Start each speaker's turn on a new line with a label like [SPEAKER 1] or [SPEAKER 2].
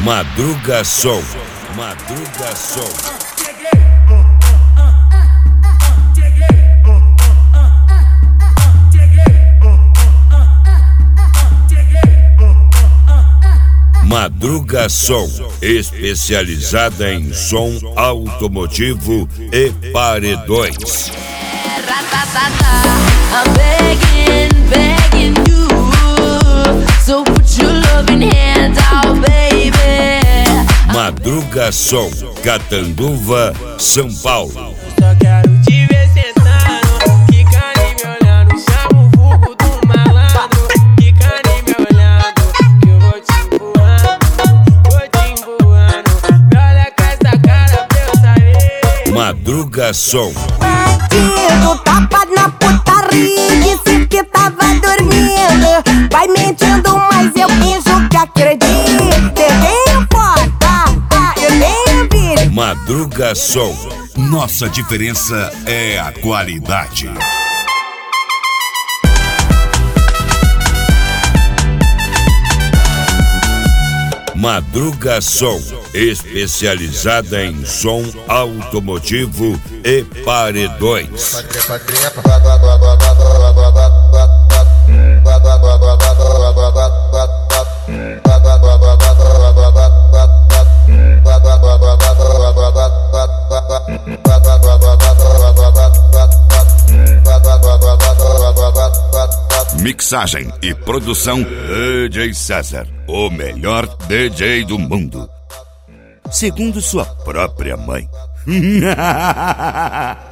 [SPEAKER 1] Madruga Som. Madruga Som. Madruga Som, especializada em som automotivo e paredões.
[SPEAKER 2] I'm begging you, so put your loving hand out, baby.
[SPEAKER 1] Madruga Som, Catanduva, São Paulo.
[SPEAKER 3] Só quero te ver sentando, quicando e me olhando. Chama o vulgo do malandro, quicando e me olhando. Que eu vou te empurrando. Me olha com essa cara pra eu saber.
[SPEAKER 1] Madruga Som.
[SPEAKER 4] Bandido, tapa na putaria, disse que tava dormindo. Vai mentindo, mas eu finjo que acredito. Tenho foto, eu tenho vídeo.
[SPEAKER 1] Madruga Som. Nossa diferença é a qualidade. Madruga Som, especializada em som automotivo e paredões. Mixagem e produção DJ César, o melhor DJ do mundo, segundo sua própria mãe.